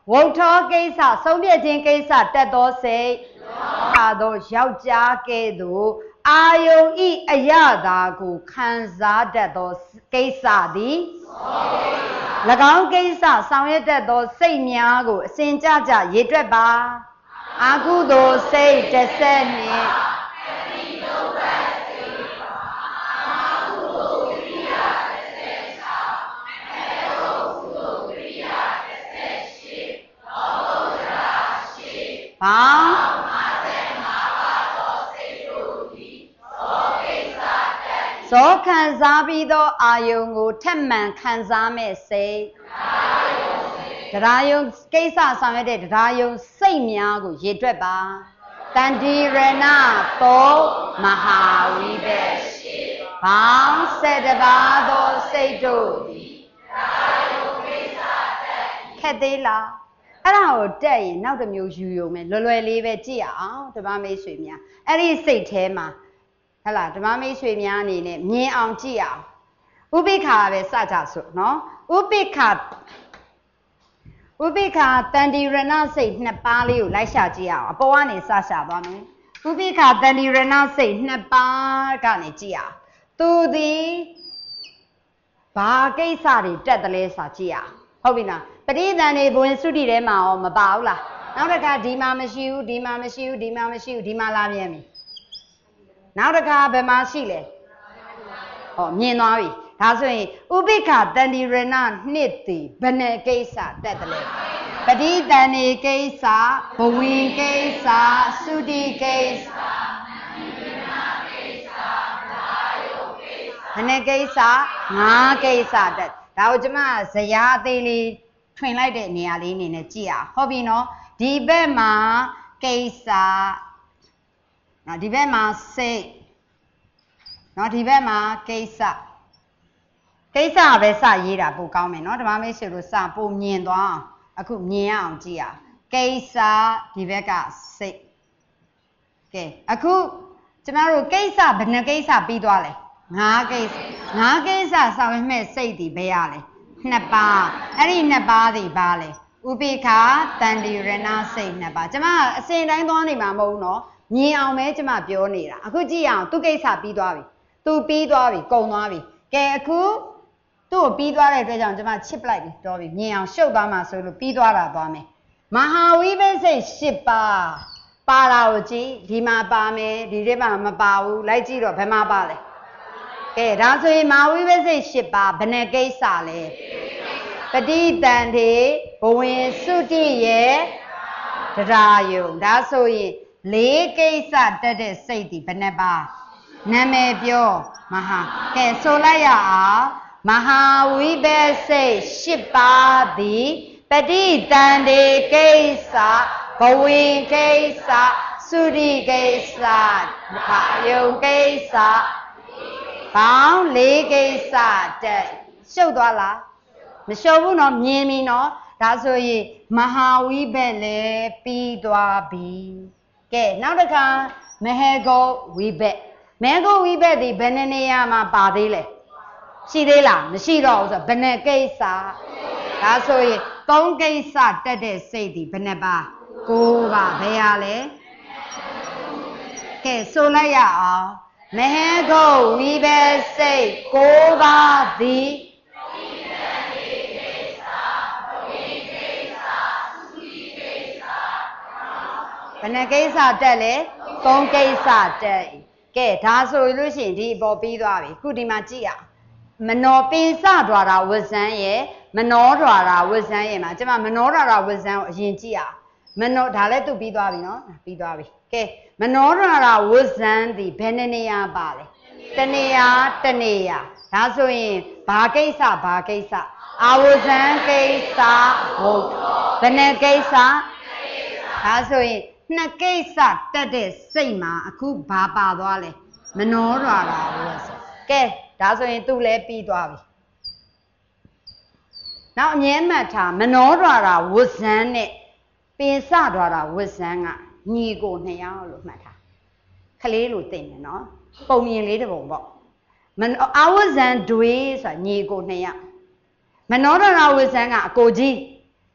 ဝုထောကိစ္စဆုံးဖြတ်ခြင်းကိစ္စတက်သောစိတ်အာသောယောက်ျားကဲ့သို့အာယုံဤအရသာကိုခံစားတတ်သောကိစ္စသည်၎င်းကိစ္စဆောင်ရွက်တတ်သောစိတ်များကိုအစဉ်ကြကြရေတွက်ပါအာကုသိုလ်စိတ်တစ်ဆက်နှင့်ဘောင်းဇောခံစားပြီးသောအာယုံကိုထက်မှန်ခံစားမဲ့စိတ်တရားယုံကိစ္စဆောင်ရွက်တဲ့တရားယုံစိတ်များကိုရေတွက်ပါတန္တိရဏသောမဟာဝိဘက်ဘောင်း7ပါးသောစိတ်တို့တရားယုံကိစ္စတက်ခက်သေးလားအဲ့ဒါကိုတက်ရင်နောက်တစ်မျိုးယူရုံပဲလွယ်လေးပဲကြည့်အောင်ဓမ္မမိတ်ဆွေများအဲ့ဒီစိတ်ထဲမှာဟဲ့လားဓမ္မမိတ်ဆွေများအနေနဲ့မြင်အောင်ကြည့်အောင်ဥပိ္ပခာပဲစကြစို့နော်ဥပိ္ပခာတန္တိရဏစိတ်2ပါးလေးကိုလိုက်ရှာကြည့်အောင်အပေါ်ကနေစရှာသွားမယ်ဥပိ္ပခာတန္တိရဏစိတ်2ပါးကနေကြည့်အောင်သူသည်ဘာကိစ္စတွေတက်တယ်လဲစာကြည့်အောင်ဟုတ်ပြီလားပရိသန်တွေဘဝင်စုတိထဲမှာရောမပါဘူးလားနောက်တစ်ခါဒီမှာမရှိဘူးဒီမှာမရှိဘူးဒီမှာမရှိဘူးဒီမှာလာပြန်ပြီနောက်တစ်ခါဘယ်မှာရှိလဲဟောမြင်သွားပြီဒါဆိုရင်ဥပိ္ပခာတန္တိရဏနှစ်သည်ဘယ်နှကိစ္စတက်တယ်လဲပရိသန်တွေကိစ္စဘဝင်ကိစ္စစုတိကိစ္စဘယ်နှကိစ္စ5ကိစ္စတက်ဒါကိုကျွန်မဇယားအသေးလေးထွင်လိုက်တဲ့နေရာလေးအနေနဲ့ကြည့်အောင်ဟုတ်ပြီနော်ဒီဘက်မှာကိစ္စနော်ဒီဘက်မှာစိတ်နော်ဒီဘက်မှာကိစ္စပဲစရေးတာပိုကောင်းမယ်နော်ဓမ္မမိတ်ဆွေတို့စပိုမြင်သွားအောင်အခုမြင်ရအောင်ကြည့်အောင်ကိစ္စဒီဘက်ကစိတ်ကဲအခုကျမတို့ကိစ္စဘယ်နှကိစ္စပြီးသွားလဲ5ကိစ္စဆောင်ရွက်မဲ့စိတ်ဒီဘယ်ရလဲ2ပါးအဲ့ဒီ2ပါးဒီပါလဲဥပိ္ပခာတန္တိရဏစိတ်2ပါးကျမအစဉ်တိုင်းသွားနေမှာမဟုတ်ဘူးနော်မြင်အောင်ပဲကျမပြောနေတာအခုကြည့်အောင်သူကိစ္စပြီးသွားပြီသူပြီးသွားပြီကုန်သွားပြီကဲအခုသူ့ကိုပြီးသွားတဲ့အတွက်ကြောင့်ကျမချစ်ပလိုက်ပြီတော်ပြီမြင်အောင်ရှုပ်သွားမှာဆိုလို့ပြီးသွားတာသွားမယ်မဟာဝိဘိစိတ်10ပါးပါတာကိုကြည့်ဒီမှာပါမယ်ဒီထဲမှာမပါဘူးလိုက်ကြည့်တော့ဘယ်မှာပါလဲကဲဒါဆိုရင်မဟာဝိဘိစိတ်10ပါးဘယ်နှကိစ္စလဲပฏิတန်တေဘဝင်စုတိရဲ့တရားယုံဒါဆိုရင်4ကိစ္စတက်တဲ့စိတ်ဒီဘယ်နှပါနာမည်ပြောမဟာကဲဆိုလိုက်ရအောင်မဟာဝိဘိစိတ်10ပါးသည်ပฏิတန်တေကိစ္စဘဝင်ကိစ္စစုတိကိစ္စဘာယုံကိစ္စပေါင်း4ကိစ္စတက်ရှုပ်သွားလားမရှုပ်ဘူးနော်မြင်ပြီနော်ဒါဆိုရင်မဟာဝိဘက်လည်းပြီးသွားပြီကဲနောက်တစ်ခါမဟေဂောဝိဘက်မဟေဂောဝိဘက်ဒီဘယ်နေရာမှာပါသေးလဲရှိသေးလားမရှိတော့ဘူးဆိုဘယ်နှကိစ္စဒါဆိုရင်3ကိစ္စတက်တဲ့စိတ်ဒီဘယ်နှပါ9ပါဘယ်ရလဲကဲဆိုလိုက်ရအောင်မဟေဂောဝိဘက်စိတ်9ပါသည်ဘယ်နှကိစ္စတက်လဲ3ကိစ္စတက်ကဲဒါဆိုလို့ရှိရင်ဒီအပေါ်ပြီးသွားပြီခုဒီမှာကြည့်ရမနောပိစဒွါရာဝဇ္ဇံရဲ့မနောဒွါရာဝဇ္ဇံရဲ့မှာကျွန်မမနောဒွါရာဝဇ္ဇံကိုအရင်ကြည့်ရမနောဒါလည်းသူပြီးသွားပြီနော်ပြီးသွားပြီကဲမနောဒွါရာဝဇ္ဇံဒီဘယ်နေရာပါလဲတနေရာဒါဆိုရင်ဘာကိစ္စအာဝဇ္ဇံကိစ္စဟုတ်ဘယ်နှကိစ္စဒါဆိုရင်2ကိစ္စတက်တဲ့စိတ်မှာအခုဘာပါသွားလဲမနောဒွါရာဝဇ္ဇံကဲဒါဆိုရင်သူလည်းပြီးသွားပြီနောက်အမြဲမှတ်ထားမနောဒွါရာဝဇ္ဇံနဲ့ပင်စဒွါရာဝဇ္ဇံကညီကို2ယောက်လို့မှတ်ထားခလေးလို့သိနေနော်ပုံမြင်လေးတစ်ပုံပေါ့အာဝဇ္ဇံတွေဆိုတာညီကို2ယောက်မနောဒွါရာဝဇ္ဇံကအကိုကြီး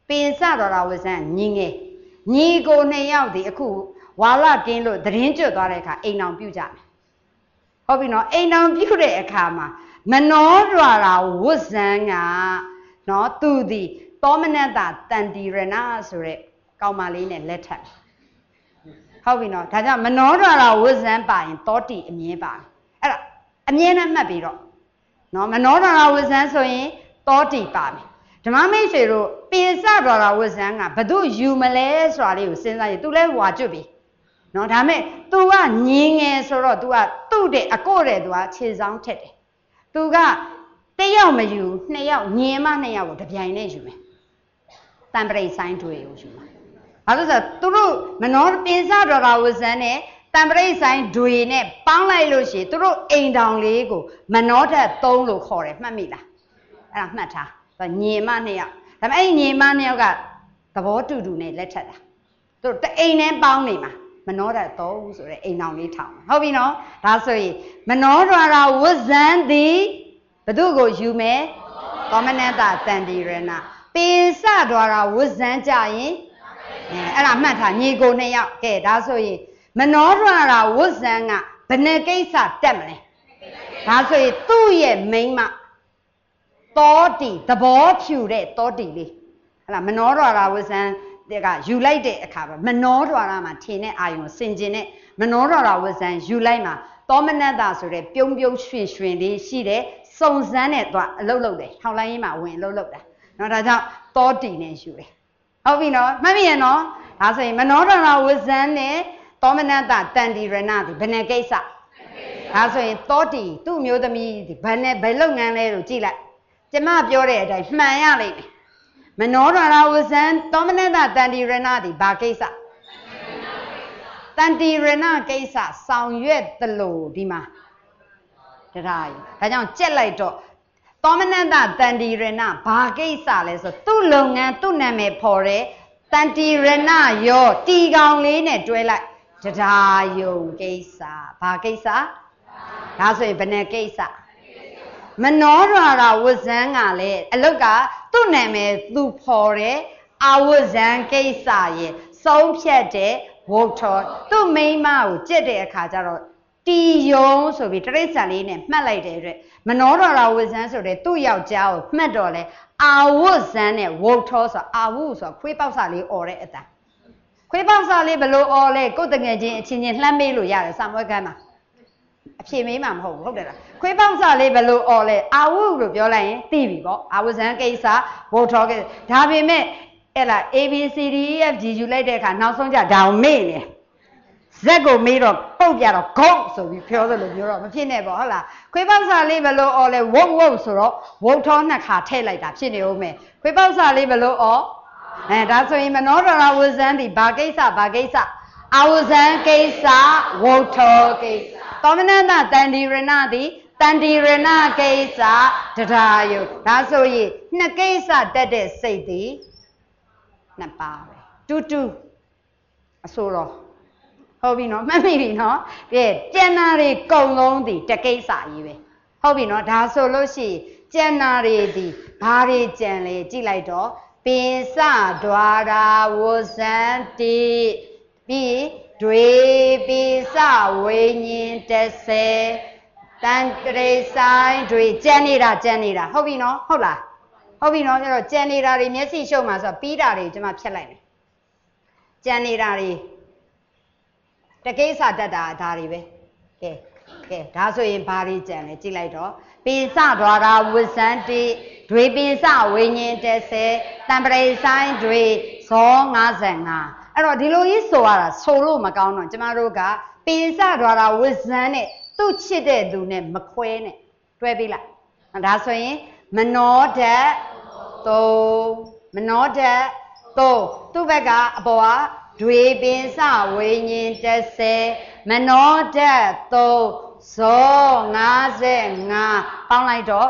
ပင်စတော်ရာဝဇန်ညီငယ်ညီကိုနှစ်ယောက်ဒီအခုဝါလကင်းလို့သတင်းကျွတ်သွားတဲ့အခါအိမ်အောင်ပြုကြမယ်ဟုတ်ပြီနော်အိမ်အောင်ပြုတဲ့အခါမှာမနောဒွါရာဝဇန်ကနော်သူဒီသောမနတတန်တီရဏဆိုတဲ့ကောင်မလေးနဲ့လက်ထပ်ဟုတ်ပြီနော်ဒါကြောင့်မနောဒွါရာဝဇန်ပါရင်တောတိအမြဲပါအဲ့ဒါအမြဲတမ်းမှတ်ပြီးတော့နော်မနောဒွါရာဝဇန်ဆိုရင်တောတိပါမယ်ဓမ္မမိတ်ဆွေတို့ပင်စဒွါရာဝဇန်ကဘသူယူမလဲဆိုတာလေးကိုစဉ်းစားရင် तू လဲဝါကျွတ်ပြီနော်ဒါမဲ့ तू ကညင်းငယ်ဆိုတော့ तू ကသူ့တဲ့အကို့တဲ့ तू ကခြေဆောင်ထက်တယ် तू ကတစ်ယောက်မယူနှစ်ယောက်ညင်မနှစ်ယောက်ကိုတပြိုင်နဲ့ယူမယ်တံပရိတ်ဆိုင်တွေကိုယူမှာဘာလို့ဆိုတော့သူတို့မနောပင်စဒွါရာဝဇန်နဲ့တံပရိတ်ဆိုင်တွေနဲ့ပေါင်းလိုက်လို့ရှိရင်သူတို့အိမ်တောင်လေးကိုမနောထက်3လို့ခေါ်တယ်မှတ်မိလားအဲ့ဒါမှတ်ထားညင်မနှစ်ယောက်ဒါပေမဲ့အဲ့ညင်မနှစ်ယောက်ကသဘောတူတူနဲ့လက်ထက်တာသူတို့တအိမ်နဲ့ပေါင်းနေမှာမနောထက်3ဆိုတဲ့အိမ်တောင်လေးထောင်ဟုတ်ပြီနော်ဒါဆိုရင်မနောဒွါရာဝဇန်သည်ဘသူကိုယူမယ်သောမနတတန်တီရဏပင်စဒွါရာဝဇန်ကြရင်အဲ့ဒါမှတ်ထားညီကိုနှစ်ယောက်ကဲဒါဆိုရင်မနောဒွါရာဝဇန်ကဘယ်နှကိစ္စတက်မလဲဒါဆိုရင်သူ့ရဲ့မိန်းမတောတိသဘောဖြူတဲ့တောတိလေးဟလာမနောဒွါရာဝဇန်ကယူလိုက်တဲ့အခါမှာမနောဒွါရာမှာထင်တဲ့အာယုံစင်ကျင်တဲ့မနောဒွါရာဝဇန်ယူလိုက်မှာသောမနတဆိုတဲ့ပြုံးပြုံးရွှင်ရွှင်လေးရှိတဲ့စုံစမ်းတဲ့သွားအလုပ်လုပ်တယ်ထောင်လိုင်းရေးမှာဝင်အလုပ်လုပ်တာနော်ဒါကြောင့်တောတိနဲ့ယူတယ်ဟုတ်ပြီနော်မှတ်ပြီရနော်ဒါဆိုရင်မနောဒွါရာဝဇန်နဲ့သောမနတတန်တီရဏဒီဘယ်နှကိစ္စဒါဆိုရင်တောတိသူ့မျိုးသမီးဒီဘယ်နဲ့ဘယ်လုပ်ငန်းလဲလို့ကြည့်လိုက်ကျမပြောတဲ့အတိုင်းမှန်ရလိမ့်မယ်မနောဒွါရာဝဇန်သောမနတတန်တီရဏဒီဘာကိစ္စတန်တီရဏကိစ္စဆောင်ရွက်သလိုဒီမှာတရားရဒါကြောင့်ကြက်လိုက်တော့သောမနတတန်တီရဏဘာကိစ္စလဲဆိုသူ့လုပ်ငန်းသူ့နာမည်ဖော်တဲ့တန်တီရဏရောတီကောင်လေးနဲ့တွဲလိုက်တရားယုံကိစ္စဘာကိစ္စဒါဆိုရင်ဘယ်နှကိစ္စမနောဒွါရာဝဇန်ကလည်းအလုတ်ကသူ့နာမည်သူဖော်တဲ့အာဝဇန်ကိစ္စရဲ့ဆုံးဖြတ်တဲ့ဝုထောသူ့မိန်းမကိုကြက်တဲ့အခါကျတော့တီယုံဆိုပြီးတရိစ္ဆာန်လေးနဲ့မှတ်လိုက်တဲ့အတွက်မနောဒွါရာဝဇန်ဆိုတဲ့သူ့ယောက်ျားကိုမှတ်တော့လဲအာဝဇန်နဲ့ဝုထောဆိုအာဝဆိုခွေးပေါက်စာလေးអော်တဲ့အတန်ခွေးပေါက်စာလေးဘလို့អော်လဲကိုယ်တငယ်ချင်းအချင်းချင်းလှမ်းမေးလို့ရတယ်စာမွဲကမ်းမှာအဖြေမေးမှာမဟုတ်ဘူးဟုတ်တယ်လားခွေးပေါက်စာလေးဘလို့អော်လဲအာဝလို့ပြောလိုက်ရင်သိပြီပေါ့အာဝဇန်ကိစ္စဝုထောကိစ္စဒါပေမဲ့အဲ့လား ABCDEFG ယူလိုက်တဲ့အခါနောက်ဆုံးကြဒါကိုမေ့နေဇက်ကိုမေးတော့ပုတ်ပြတော့ဂုတ်ဆိုပြီးပြောသလိုပြောတော့မဖြစ်နဲ့ပေါ့ဟုတ်လားခွေးပေါက်စာလေးဘလို့អော်လဲဝုတ်ဝုတ်ဆိုတော့ဝုတ်ထောနှစ်ခါထည့်လိုက်တာဖြစ်နေဦးမယ်ခွေးပေါက်စာလေးဘလို့អော်ဒါဆိုရင်မနောဒွါရာဝဇန်ဒီဘာကိစ္စဘာကိစ္စအာဝဇန်ကိစ္စဝုတ်ထောကိစ္စသောမနတတန်တီရဏဒီတန်တီရဏကိစ္စတရားယုဒါဆိုရင်နှစ်ကိစ္စတက်တဲ့စိတ်ဒီနှစ်ပါးပဲတူတူအဆိုတော့ဟုတ်ပြီနော်မှတ်မိပြီနော်ကဲကျန်နာတွေကုံလုံးဒီတကိစ္စကြီးပဲဟုတ်ပြီနော်ဒါဆိုလို့ရှိရင်ကျန်နာတွေဒီဘာတွေကြံလဲကြည့်လိုက်တော့ပင်စဒွါရာဝဇန်တိပြီးတွေပိစဝိညာဉ်30တန်တရိဆိုင်တွေကြံနေတာဟုတ်ပြီနော်ဟုတ်လားဟုတ်ပြီနော်ကျတော့ကြံနေတာတွေမျက်စိရှုပ်မှာဆိုတော့ပြီးတာတွေကျွန်မဖြတ်လိုက်မယ်ကြံနေတာတွေတကိစ္စတတ်တာဒါတွေပဲကဲဒါဆိုရင်ဘာတွေကြံလဲကြည့်လိုက်တော့ပိစဒွါရာဝဇန်တိတွေပိစဝိညာဉ်30တံပရိဆိုင်တွေဇော55အဲ့တော့ဒီလိုကြီးဆိုရတာဆိုလို့မကောင်းတော့ကျမတို့ကပိစဒွါရာဝဇန်နဲ့သူ့ချစ်တဲ့သူနဲ့မခွဲနဲ့တွဲပေးလိုက်ဒါဆိုရင်မနောဓာတ်3မနောဓာတ်3သူ့ဘက်ကအပေါ်ကတွေပင်စဝိညာဉ်30မနောဓာတ်3ဇော55ပေါင်းလိုက်တော့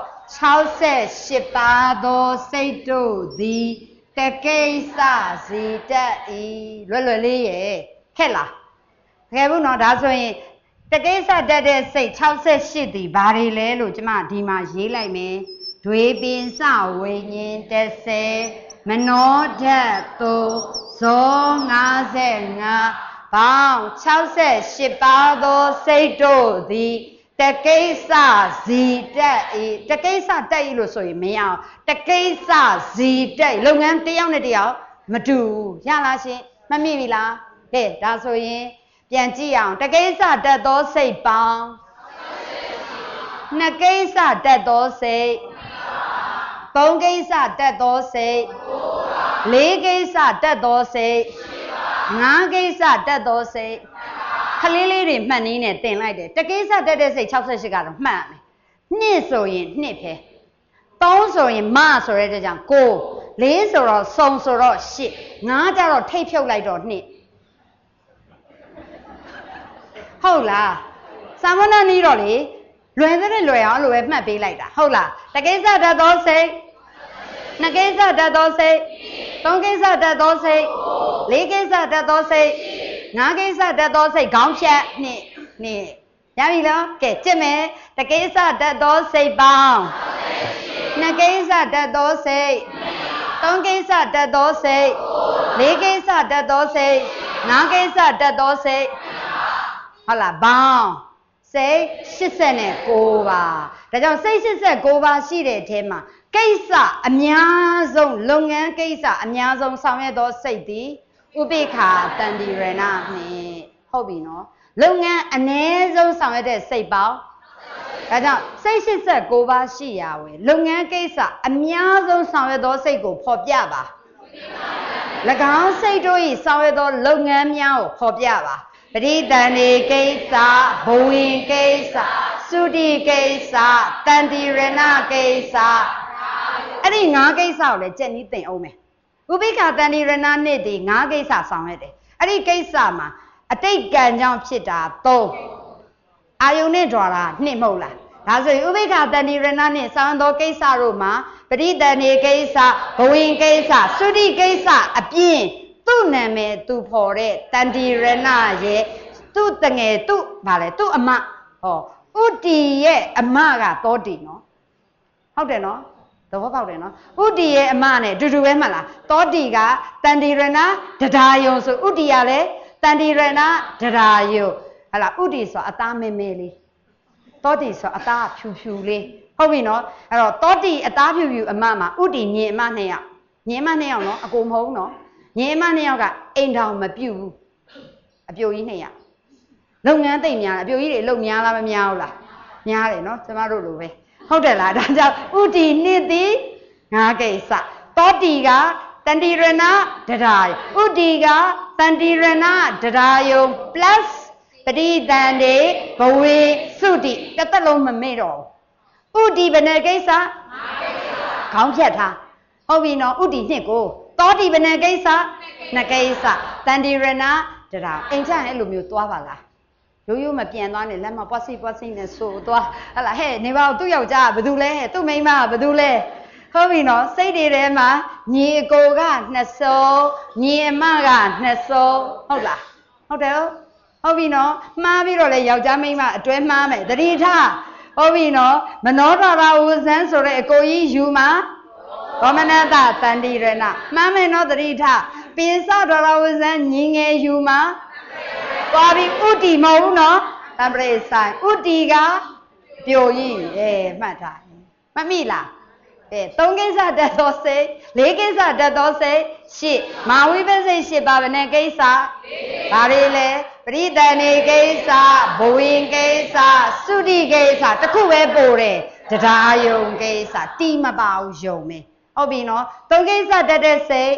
68ပါးသောစိတ်တို့သည်တကိစ္စစီတက်ဤလွယ်လွယ်လေးရဲ့ခက်လားတကယ်ဘူးနော်ဒါဆိုရင်တကိစ္စတက်တဲ့စိတ်68ဒီဘာတွေလဲလို့ကျမဒီမှာရေးလိုက်မယ်တွေပင်စဝိညာဉ်30 မနောဓာတ်သို့ဇော55ပေါင်း68ပါးသောစိတ်တို့သည်တကိစ္စဇီတက်ဤတကိစ္စတက်ဤလို့ဆိုရင်မရအောင်တကိစ္စဇီတက်လုပ်ငန်းတစ်ယောက်နဲ့တစ်ယောက်မတူရလားရှင်မမိပြီလားကဲဒါဆိုရင်ပြန်ကြည့်အောင်တကိစ္စတက်သောစိတ်ပေါင်းနှစ်ကိစ္စတက်သောစိတ်သုံးကိစ္စတက်သောစိတ်လေးကိစ္စတက်သောစိတ်ငါးကိစ္စတက်သောစိတ်ခလေးလေးတွေမှတ်နည်းနဲ့တင်လိုက်တယ်တကိစ္စတက်တဲ့စိတ်68ကတော့မှတ်ရမယ်နှစ်ဆိုရင်နှစ်ပဲသုံးဆိုရင်မဆိုတဲ့ကြောင့်ကိုလေးဆိုတော့စုံဆိုတော့8ငါးကြတော့ထိတ်ဖြုတ်လိုက်တော့နှစ်ဟုတ်လားသာမဏေနီးတော့လေလွယ်တဲ့လွယ်အောင်အဲ့လိုပဲမှတ်ပေးလိုက်တာဟုတ်လားတကိစ္စတက်သောစိတ်နှစ်ကိစ္စတက်သောစိတ်သုံးကိစ္စတက်သောစိတ်လေးကိစ္စတက်သောစိတ်ငါးကိစ္စတက်သောစိတ်ခေါင်းဖြတ်နှစ်ရပြီလားကဲကြည့်မယ်တကိစ္စတက်သောစိတ်ပေါင်းနှစ်ကိစ္စတက်သောစိတ်သုံးကိစ္စတက်သောစိတ်လေးကိစ္စတက်သောစိတ်ငါးကိစ္စတက်သောစိတ်ဟုတ်လားပေါင်းစိတ်89ပါဒါကြောင့်စိတ်89ပါရှိတဲ့အထဲမှာကိစ္စအများဆုံးလုပ်ငန်းကိစ္စအများဆုံးဆောင်ရွက်သောစိတ်သည်ဥပိ္ပခာတန္တိရဏနှင့်ဟုတ်ပြီနော်လုပ်ငန်းအ ਨੇ ဆုံးဆောင်ရွက်တဲ့စိတ်ပေါင်းဒါကြောင့်စိတ်89ပါးရှိရဝယ်လုပ်ငန်းကိစ္စအများဆုံးဆောင်ရွက်သောစိတ်ကိုဖော်ပြပါ၎င်းစိတ်တို့၏ဆောင်ရွက်သောလုပ်ငန်းများကိုဖော်ပြပါပရိသန္တိကိစ္စဘဝင်ကိစ္စသုတိကိစ္စတန္တိရဏကိစ္စအဲ့ဒီ၅ကိစ္စကိုလည်းကြက်နီးသင်အောင်မယ်ဥပိ္ပခာတန္တိရဏနှစ်ဒီ၅ကိစ္စဆောင်ရတယ်အဲ့ဒီကိစ္စမှာအတိတ်ကံကြောင့်ဖြစ်တာ3အာယုန်နဲ့ကြွာတာ2မဟုတ်လားဒါဆိုရင်ဥပိ္ပခာတန္တိရဏနှစ်ဆောင်သောကိစ္စတို့မှာပရိသန္တိကိစ္စဘဝင်ကိစ္စသုတိကိစ္စအပြင်သူ့နာမည်သူဖော်တဲ့တန္တိရဏရဲ့သူ့တငယ်သူ့ဗာလဲသူ့အမဟောဥတီရဲ့အမကသောတီနော်ဟုတ်တယ်နော်သဘောပေါက်တယ်နော်ဥတီရဲ့အမနဲ့အတူတူပဲမှတ်လားသောတီကတန္တိရဏတရားယုံဆိုဥတီကလည်းတန္တိရဏတရားယုံဟလာဥတီဆိုအသားမဲမဲလေးသောတီဆိုအသားဖြူဖြူလေးဟုတ်ပြီနော်အဲ့တော့သောတီအသားဖြူဖြူအမမှာဥတီညင်အမ2ယောက်ညင်အမ2ယောက်နော်အကိုမဟုတ်နော်ညင်အမ2ယောက်ကအိမ်ထောင်မပြုတ်ဘူးအပြိုကြီး2ယောက်လုပ်ငန်းသိမ့်များအပြိုကြီးတွေအလုပ်များလားမများဘူးလားများတယ်နော်ကျမတို့လိုပဲဟုတ်တယ်လားဒါကြောင့်ဥတီနှစ်သည်ငါးကိစ္စသောတီကတန္တိရဏတရားဥတီကတန္တိရဏတရားယုံ plus ပရိသန္တိဘဝေသုတိတစ်သက်လုံးမမေ့တော့ဘူးဥတီဘယ်နှကိစ္စခေါင်းဖြတ်ထားဟုတ်ပြီနော်ဥတီနှစ်ကိုသောတီဘယ်နှကိစ္စနှစ်ကိစ္စတန္တိရဏတရားအိမ်ကျရင်အဲ့လိုမျိုးသွားပါလားရိုးရိုးမပြန်သွားနဲ့လက်မပွားစိနဲ့ဆိုသွားဟလာဟဲ့နေပါဦးသူ့ယောက်ျားကဘာတူလဲသူ့မိန်းမကဘာတူလဲဟုတ်ပြီနော်စိတ်တွေထဲမှာညီအကိုက2ဆုံးညီအမက2ဆုံးဟုတ်လားဟုတ်တယ်ဟုတ်ပြီနော်မှားပြီးတော့လေယောက်ျားမိန်းမအတွဲမှားမယ်သတိထားဟုတ်ပြီနော်မနောဒရာဝဇန်ဆိုတဲ့အကိုကြီးယူမှာဘောမနတတန္တိရဏမှားမယ်နော်သတိထားပိစဒရာဝဇန်ညီငယ်ယူမှာသွားပြီးဥတီမဟုတ်ဘူးနော်တံပရိဆိုင်ဥတီကပြိုကြီးမှတ်ထားမမိလားသုံးကိစ္စတက်သောစိတ်လေးကိစ္စတက်သောစိတ်8မာဝိပ္ပစိတ်8ပါးဘယ်နဲ့ကိစ္စဘာတွေလဲပရိသန္တိကိစ္စဘဝင်ကိစ္စသုတိကိစ္စတစ်ခုပဲပို့တယ်တရားယုံကိစ္စတီးမပါဘူးယုံမယ်ဟုတ်ပြီနော်သုံးကိစ္စတက်တဲ့စိတ်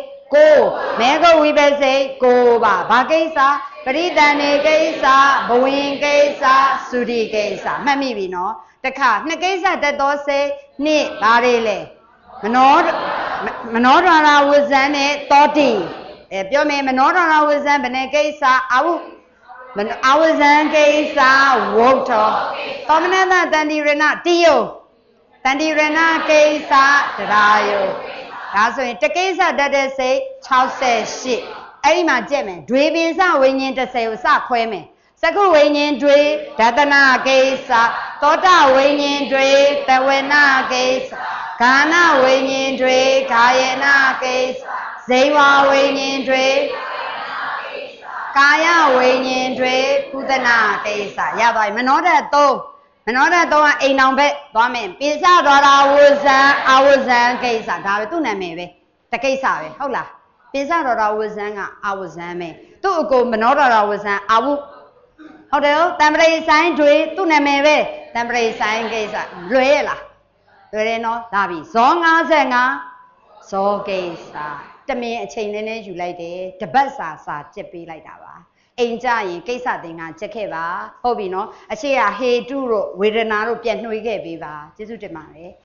9မေဃဝိပ္ပစိတ်9ပါဘာကိစ္စပရိသန္တိကိစ္စဘဝင်ကိစ္စသုတိကိစ္စမှတ်မိပြီနော်တခါနှစ်ကိစ္စတက်သောစိတ်နှစ်ဘာတွေလဲမနောဒရာဝဇန်နဲ့သောတိပြောမယ်မနောဒရာဝဇန်ဘယ်နဲ့ကိစ္စအာဝဇန်ကိစ္စဝုတ်တော်သောမနတတန္တိရဏတိယတန္တိရဏကိစ္စတရားယုဒါဆိုရင်တကိစ္စတက်တဲ့စိတ်68အဲ့ဒီမှာကြက်မယ်ဒွေပင်စဝိညာဉ်30ကိုစခွဲမယ်စကုဝိညာဉ်တွေဒသနာကိစ္စသောတာဝိညာဉ်တွေတဝေနကိစ္စကာနဝိညာဉ်တွေကာယနာကိစ္စဇေဝဝိညာဉ်တွေကာယဝိညာဉ်တွေကုသနာကိစ္စရသွားပြီမနောဓာတ်3ကအိမ်အောင်ဘက်သွားမယ်ပိစဒွါရာဝဇံအဝဇံကိစ္စဒါပဲသူ့နာမည်ပဲတကိစ္စပဲဟုတ်လားပိစဒွါရာဝဇံကအဝဇံပဲသူ့အကိုမနောဓာရာဝဇံအဝုဟုတ်တယ်တံပရိဆိုင်တွေသူ့နာမည်ပဲတံပရိဆိုင်ကိစ္စလွယ်ရလားလွယ်တယ်နော်ဒါပြီဇော55ဇောကိစ္စတမင်အချိန်နည်းနည်းယူလိုက်တယ်တပတ်စာကြက်ပေးလိုက်တာပါအိမ်ကြရင်ကိစ္စသင်္ကန်းကြက်ခဲ့ပါဟုတ်ပြီနော်အရှိကဟေတုတို့ဝေဒနာတို့ပြန်နှွေးခဲ့ပေးပါကျေးဇူးတင်ပါတယ်